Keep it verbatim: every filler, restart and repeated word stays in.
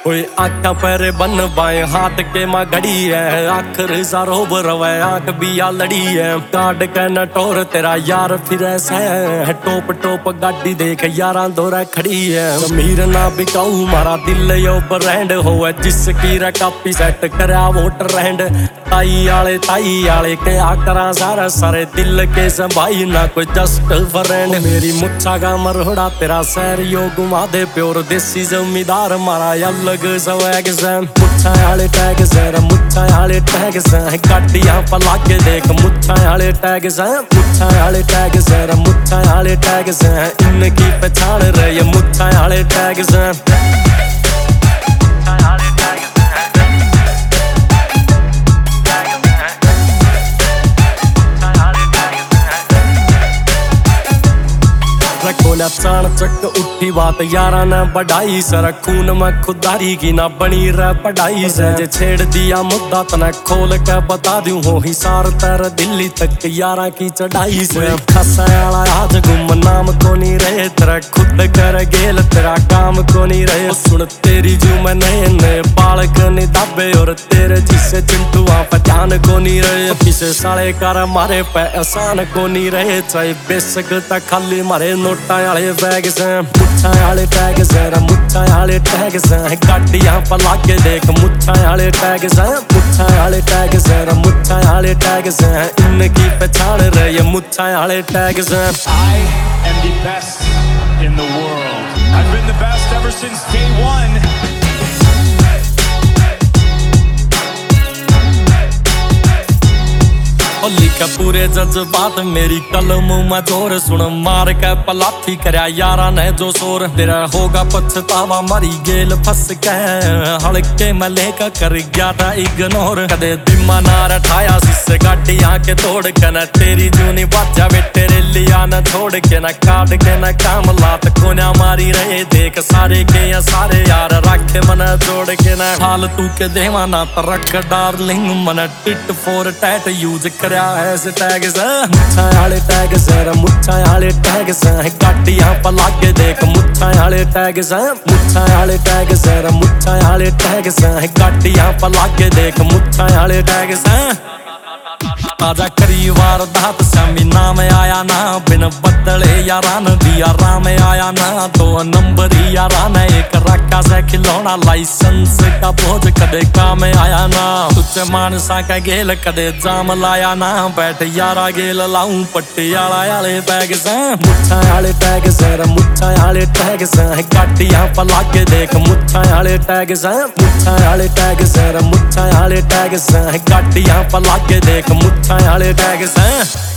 ओए आँखा पैरे बन बाएं हाथ के माँ घड़ी है, आखिर सारो बरवे आँख बिया लड़ी है। काट के नटोर तेरा यार फिर ऐसा है, टोप टोप गाड़ी देख यारा दौरा खड़ी है। जमीर ना बिकाऊ मारा दिल यो ब्रांड हो, जिसकी रे कापी सेट करा वोटर रैंड। ताई आले ताई आले क्या करा सारा सारे दिल के संभाई ना कोई जस्ट फ्रेंड। मेरी मुच्छा का मरोड़ा तेरा सैर यो घुमा दे प्योर देसी जमींदार मारा अलग स्वैग से। मुच्छा आले टैग से मुच्छा आले टैग से गाड़ियां पला के देख मुच्छा आले टैग से। मुच्छा आले टैग से मुच्छा आले टैग से इनकी पहचान रहे मुच्छा आले टैग से। खोला चाण चक उठी बात यारा ने बढ़ाई सर खून में खुदारी की ना बनी रह पढ़ाई से। जे छेड़ दिया मुद्दा तना खोल के बता दूं हो हिसार तेरे दिल्ली तक यारा की चढ़ाई से। खसाला आज गुम नाम को नहीं रहे तेरा खुद कर गेल तेरा काम को नहीं रहे। सुन तेरी जू में नए नए बालक नहीं दाबे और तेरे जिसे चिंटुआ पे ध्यान को नहीं रहे। किसे साले कर मारे पे आसान को नहीं रहे चाहे बेशक तक खाली मारे नोटा आले बैग से। मुच्छा आले टैग से मुच्छा आले टैग से गाड़ियां पला के देख मुच्छा आले टैग से। मुच्छा आले टैग से मुच्छा आले टैग से इनकी पहचान रहे मुच्छा आले टैग से। I am the best in the world. I've been the best ever since day one. लिखा पूरे जज्बात मेरी कलम में जोर सुन मार के पलाथी करया यारा ने जो शोर। तेरा होगा पछतावा मरी गेल फंस के हल्के में लेकर कर गया था इग्नोर। कदे दिमा ना रठाया जिससे गाड़ी आके तोड़ के न तेरी जूनी बाजा वे तेरे लिया न छोड़ के न काट के न काम लात कोना मारी रहे देख सारे के या सारे यार रखे मन जोड़ के न हाल तू के देवाना तरक डार्लिंग मन टिट फोर टैट यूज कर ऐसे टैग से। मुच्छा आले टैग से मुच्छा आले टैग से गाड़ियां पला के देख मुच्छा आले टैग से। मुच्छा आले टैग से मुच्छा आले टैग से गाड़ियां पला के देख मुच्छा आले टैग से। ताजा करी वारदात समी नाम आया ना बिन बदले यारा न दिया राम आया ना। दो नंबर यारा न एक रखा से खिलौना लाइसेंस का बोझ कदे काम आया ना। तुझे मानसा का गेल कदे जाम लाया ना बैठ यारा गेल लाऊं पटियाला आले बैग से। मुच्छा आले टैग से मुच्छा आले टैग से गाड़ियां पला के देख मुच्छा आले टैग से। मुच्छा आले टैग से मुच्छा आले टैग से गाड़ियां पला के देख मुच्छा आले टैग से।